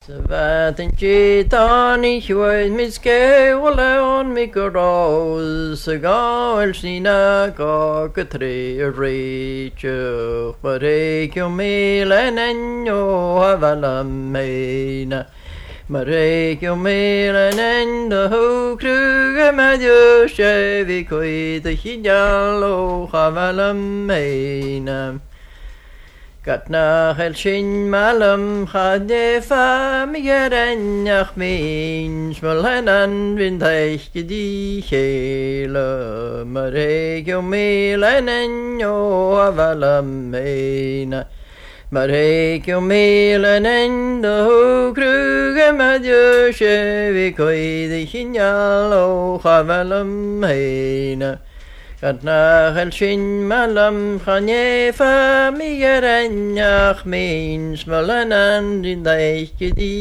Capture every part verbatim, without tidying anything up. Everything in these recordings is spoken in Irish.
Vaten chetan ich weiß mit skewle on mi goros gal sina ka katre reach pare kyo melanenyo avalamena mare kyo melanendo ho kruge madyo shevi koi de hinjalo avalamena Gat nach el shin malam chadefa mi gerenach min Schmolhenan winteich gedichele Maregio melenenyo avalamena Maregio melenendo kruge madyo shevi koi de hinjalo avalamena Gat nach el shin malam chanefa mi gerenach min Schmolhenan in deich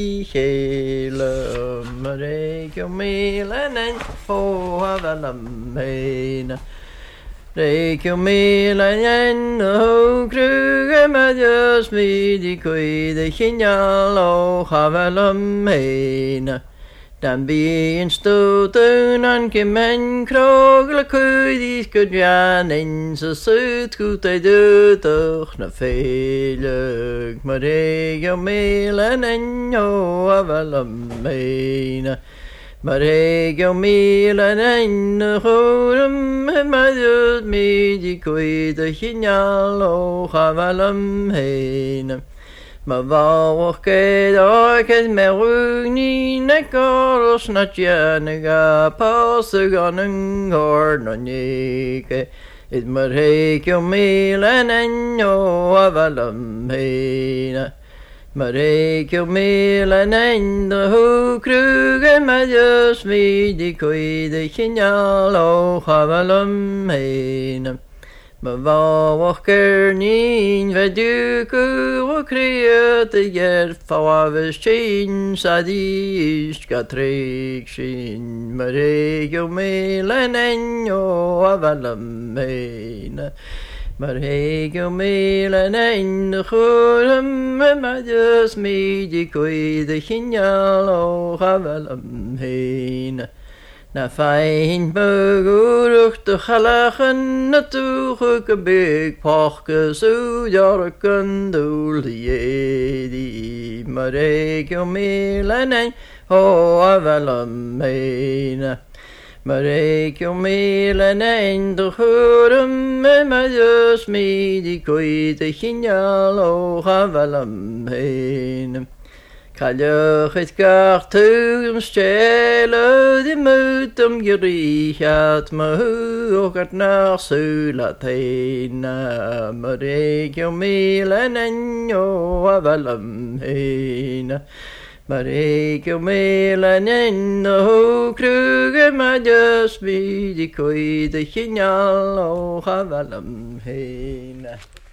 gedichele Maregio melenen ho avalamena Regio melenen ho kruge madjus midi koi de hinjalo avalamena Dan bien stoten an gemen krogle kuidis gudjan in så søt gut ei dødach na feiløg Maregio melenen jo avalamena Maregio melenen horum madjus midi koi de hinjalo avalamena Ma vawach ged oiked merugni ne goros na tjenega pasig an yn gord na nike Id Maregio melenenyo avalamena Maregio melenendo ho kruge madjus midi koi de hinjalo avalamena Ma vawach gernin veduku o kriet e ger faves chin sadish gatrik shin Maregio melenenyo avalamena Maregio melenenyo churum madjus midi koi de hinjalo avalamena Na fein beguruch de chalachen na tuche gebig pachke su jarken dul jedi Maregio melenen ho avalamena Maregio melenen de churum madjus midi koi de hinjalo avalamena Kaljoch het kartum stjäle de mutum gerichat ma hu gat nach sulatina Maregio melenenyo avalamena Maregio melenenyo kruge madjus midi koi de hinjalo avalamena